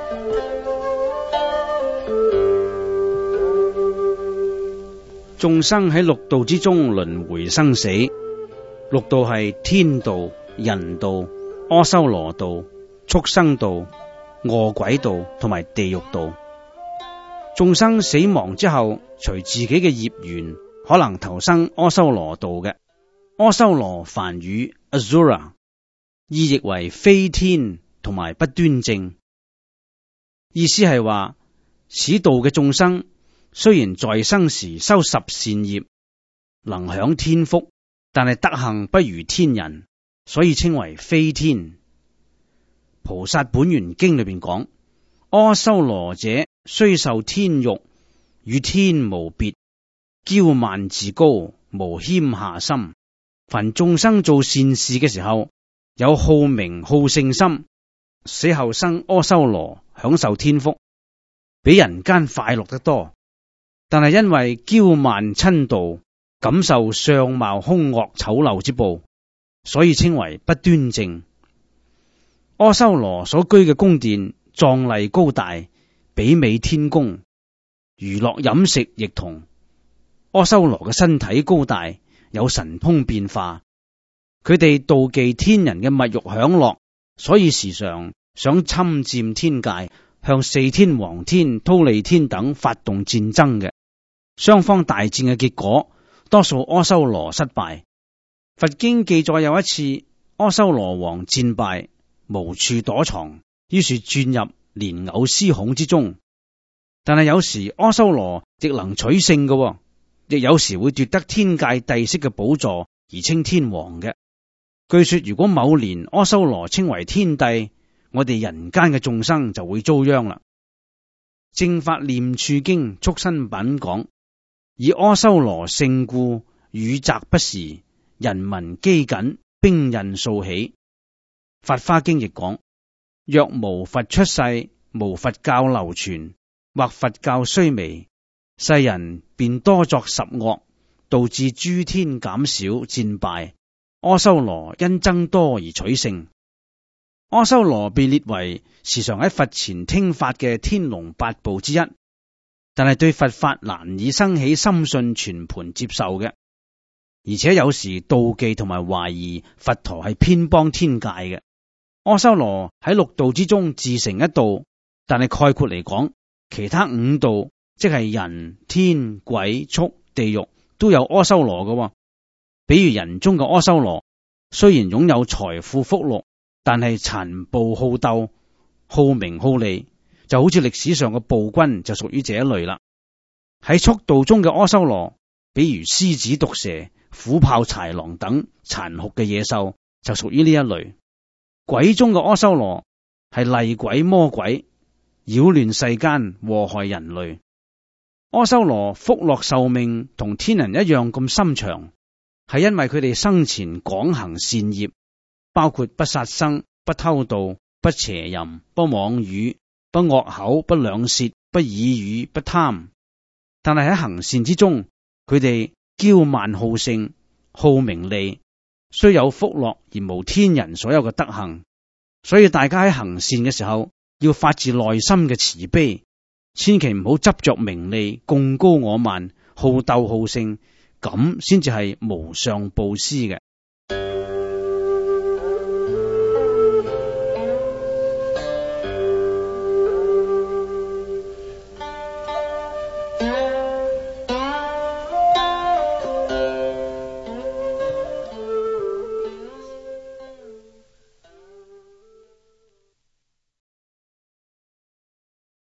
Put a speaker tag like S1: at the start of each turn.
S1: 眾生喺六道之中輪迴生死，六道係天道、人道、阿修羅道、畜生道、餓鬼道同埋地獄道。眾生死亡之後，隨自己嘅業緣，可能投生阿修羅道嘅。阿修羅梵語 Asura， 意譯為非天同埋不端正，意思係話此道嘅眾生雖然在生時修十善業，能享天福，但係德行不如天人，所以稱為非天。菩薩本願經裏邊講，阿修羅者雖受天欲，與天無別，驕慢自高，無謙下心。凡眾生做善事嘅時候，有好名好勝心，死後生阿修羅，享受天福，比人間快樂得多。但係因為驕慢親道，感受相貌兇惡醜陋之報，所以稱為不端正。阿修羅所居嘅宮殿壯麗高大，媲美天宮，娛樂飲食亦同。阿修羅嘅身體高大，有神通變化，佢哋妒忌天人嘅物欲享樂，所以時常想侵佔天界，向四天王天、忉利天等發動戰爭嘅。雙方大戰嘅結果，多數阿修羅失敗。佛經記載有一次，阿修羅王戰敗，無處躲藏，於是轉入蓮藕絲孔之中。但係有時阿修羅亦能取勝嘅，亦有時會奪得天界帝釋嘅寶座而稱天王嘅。據說如果某年阿修羅稱為天帝，我哋人間嘅眾生就會遭殃啦。正法念處經畜生品講，以阿修羅勝故，雨澤不時，人民饑饉，兵刃數起。法華經亦講，若無佛出世，無佛教流傳，或佛教衰微，世人便多作十惡，導致諸天減少戰敗，阿修羅因增多而取勝。阿修羅被列為時常喺佛前聽法嘅天龍八部之一，但係對佛法難以生起深信全盤接受嘅，而且有時妒忌同埋懷疑佛陀係偏幫天界嘅。阿修羅喺六道之中自成一道，但係概括嚟講，其他五道即係人、天、鬼、畜、地獄都有阿修羅嘅。比如人中嘅阿修羅，雖然擁有財富福祿，但係殘暴好鬥、好名好利，就好似歷史上嘅暴君就屬於這一類啦。喺畜道中嘅阿修羅，比如獅子、毒蛇、虎豹、豺狼等殘酷嘅野獸，就屬於呢一類。鬼中嘅阿修羅係厲鬼魔鬼，擾亂世間，禍害人類。阿修羅福樂壽命同天人一樣咁深長，係因為佢哋生前廣行善業，包括不殺生、不偷盜、不邪淫、不妄語、不惡口、不兩舌、不綺語、不貪。但係喺行善之中，佢哋驕慢好勝、好名利，雖有福樂而無天人所有嘅德行。所以大家喺行善嘅時候，要發自內心嘅慈悲，千祈唔好執着名利、貢高我慢、好鬥好勝，咁先至係無上布施嘅。